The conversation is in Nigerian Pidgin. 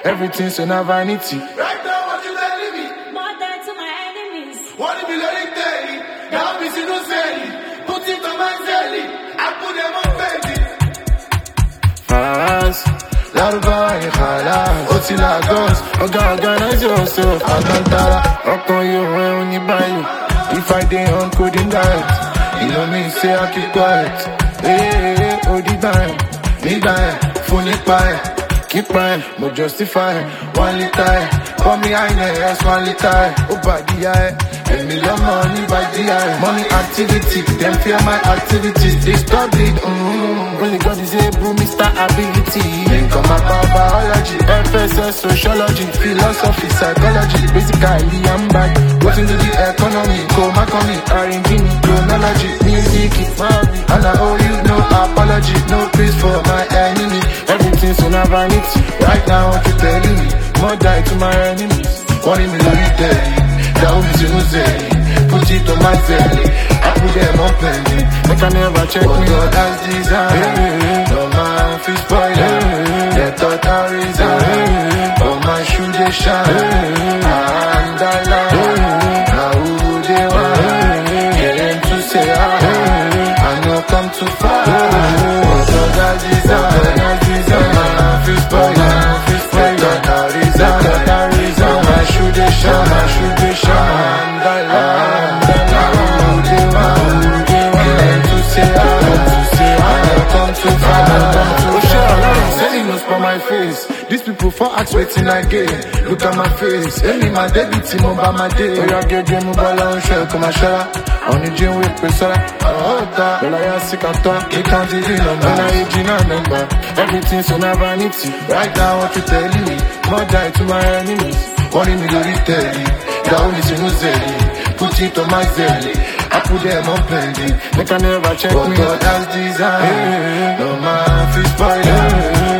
Everything's in a vanity. Right now, what you telling me? More than to my enemies. What if you let it tell you? Now, Miss Innocent, put it on my zelly. I put them on Fendi. Fast, Larva and Hala, Oti Lagos, organize yourself, Alcantara, Okon you when you buy you. If I dey on coding diet, you know me say I keep quiet. Hey, Odi time, me dying, phone it by. Keep crying, but justify 1 liter. For me, I know 1 liter. Oh, body, I. A million money by the eye. Money activity, them fear my activities. They stop it. Only God is able, Mr. Ability. Then come about biology, FSS, sociology, philosophy, psychology. Basically, I'm back. What's into the economy? Come me, R&B, chronology, music, and I owe you no apology, no peace for my enemy. Everything's in a vanity. Right now, what you telling me? More die to my enemies. Wanting me to be dead. That was you say. Put it on my belly. I put them on penny. They can never check me. God has designed. No man feel spoiler. They thought I resign. Oh my shoe they shine. And I lie. Now who they want? Get them to say I know come too far. But God has designed. Feel spoiler. They thought I resign. Oh my shoe they shine. My shoe they shine. And I lie. Now who they want? Get them to say I know come too far. Oh shit, I'm selling us for my face. These people for ask waiting again. Look at my face. Any my debit team over my day. Oh, you get game mobile on shell, come and share. On the gym with Pesara. Oh, that. When I ask sick and talk, you can't even number. When I age in a number. Everything's on a vanity. Right now, what you telling me? More die to my enemies. Wanting me to retell you. That only thing was zelly. Put it on my zelly. I put them on penny. They can never check me. God has designed. No man feel spoiler.